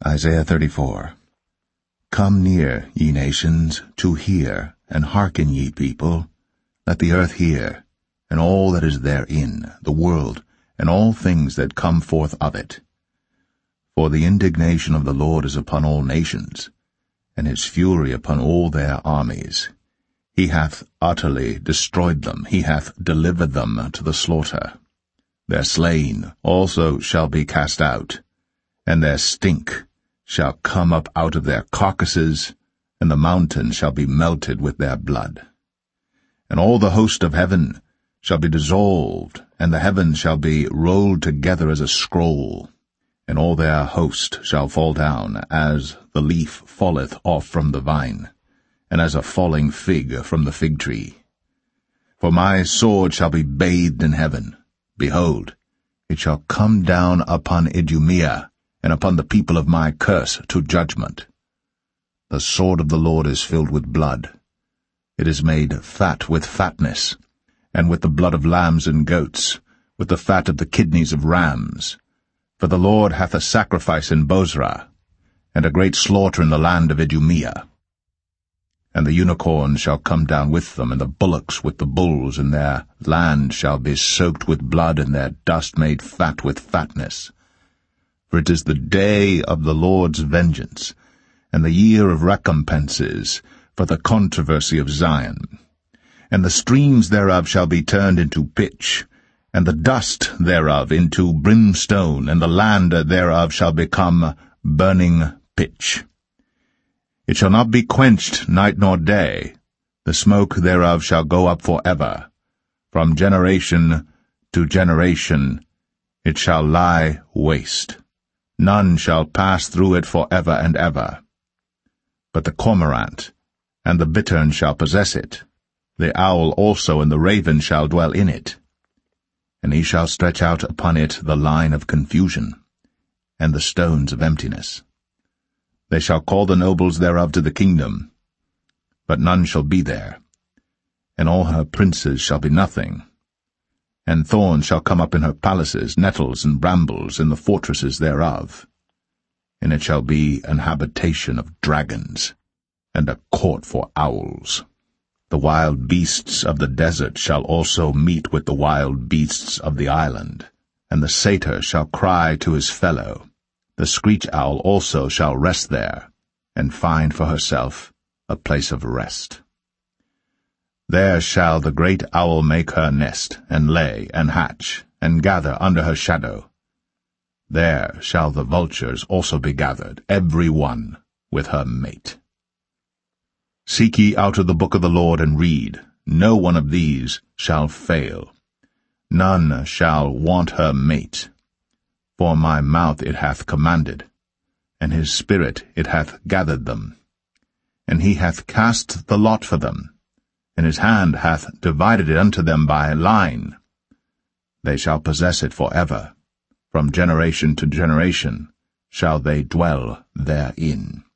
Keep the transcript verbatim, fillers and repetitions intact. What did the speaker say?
Isaiah thirty-four. Come near, ye nations, to hear, and hearken, ye people. Let the earth hear, and all that is therein, the world, and all things that come forth of it. For the indignation of the Lord is upon all nations, and his fury upon all their armies. He hath utterly destroyed them, he hath delivered them to the slaughter. Their slain also shall be cast out, and their stink shall come up out of their carcasses, and the mountains shall be melted with their blood. And all the host of heaven shall be dissolved, and the heavens shall be rolled together as a scroll, and all their host shall fall down, as the leaf falleth off from the vine, and as a falling fig from the fig tree. For my sword shall be bathed in heaven. Behold, it shall come down upon Idumea, and upon the people of my curse to judgment. The sword of the Lord is filled with blood. It is made fat with fatness, and with the blood of lambs and goats, with the fat of the kidneys of rams. For the Lord hath a sacrifice in Bozrah, and a great slaughter in the land of Idumea. And the unicorns shall come down with them, and the bullocks with the bulls, and their land shall be soaked with blood, and their dust made fat with fatness. For it is the day of the Lord's vengeance, and the year of recompenses, for the controversy of Zion. And the streams thereof shall be turned into pitch, and the dust thereof into brimstone, and the land thereof shall become burning pitch. It shall not be quenched night nor day, the smoke thereof shall go up for ever. From generation to generation it shall lie waste. None shall pass through it for ever and ever. But the cormorant and the bittern shall possess it. The owl also and the raven shall dwell in it. And he shall stretch out upon it the line of confusion, and the stones of emptiness. They shall call the nobles thereof to the kingdom, but none shall be there. And all her princes shall be nothing. And thorns shall come up in her palaces, nettles and brambles in the fortresses thereof. And it shall be an habitation of dragons, and a court for owls. The wild beasts of the desert shall also meet with the wild beasts of the island, and the satyr shall cry to his fellow. The screech owl also shall rest there, and find for herself a place of rest. There shall the great owl make her nest, and lay, and hatch, and gather under her shadow. There shall the vultures also be gathered, every one with her mate. Seek ye out of the book of the Lord, and read. No one of these shall fail. None shall want her mate. For my mouth it hath commanded, and his spirit it hath gathered them. And he hath cast the lot for them, and his hand hath divided it unto them by line. They shall possess it for ever. From generation to generation shall they dwell therein.